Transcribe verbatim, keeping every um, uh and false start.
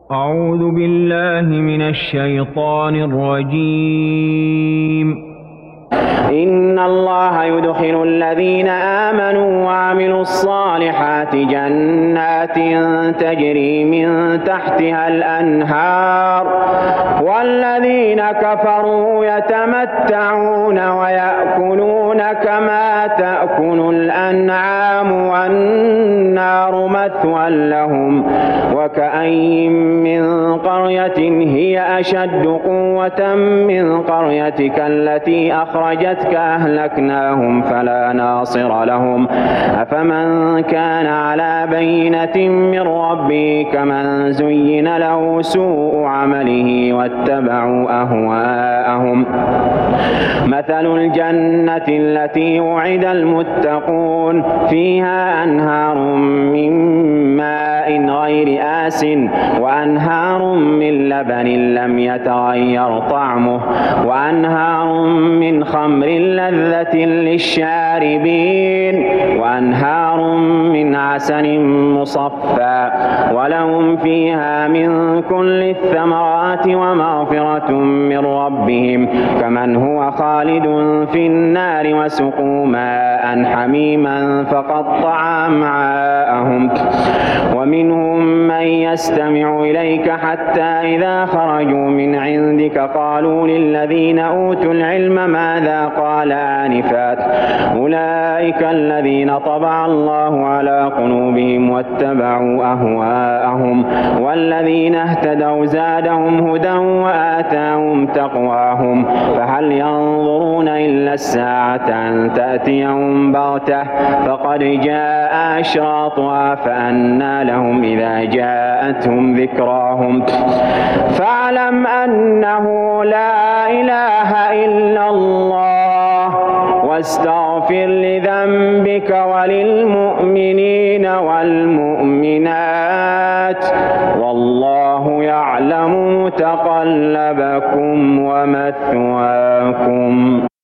أعوذ بالله من الشيطان الرجيم. إن الله يدخل الذين آمنوا وعملوا الصالحات جنات تجري من تحتها الأنهار والذين كفروا يتمتعون ويأكلون كما تأكل الأنعام والنار مثوى لهم وكأين من قرية هي أشد قوة من قريتك التي أخرجتك أهلكناهم فلا ناصر لهم أفمن كان على بينة من ربه كمن زين له سوء عمله واتبعوا أهواءهم مثل الجنة التي وعد المتقون فيها أنهار من ماء غير آس وأنهار من لبن لم يتغير طعمه وأنهار من خمر لذة للشاربين وأنهار من عسل مصفى ولهم فيها من كل الثمرات ومغفرة من ربهم كمن هو خالد في النار وسقوا ماء حميما فقطع أمعاءهم ومنهم من يستمع إليك حتى إذا خرجوا من عندك قالوا للذين أوتوا العلم ماذا قال آنفا أولئك الذين طبع الله على قلوبهم واتبعوا أهواءهم والذين اهتدوا زادهم هدى وآتاهم تقواهم فهل ينظرون إلا الساعة أن تأتيهم بغتة فقد جاء أشراطها فأنى لهم إذا جاءتهم ذكراهم فاعلم أنه لا إله إلا الله واستغفر لذنبك وللمؤمنين والمؤمنات والله يعلم متقلبكم ومثواكم.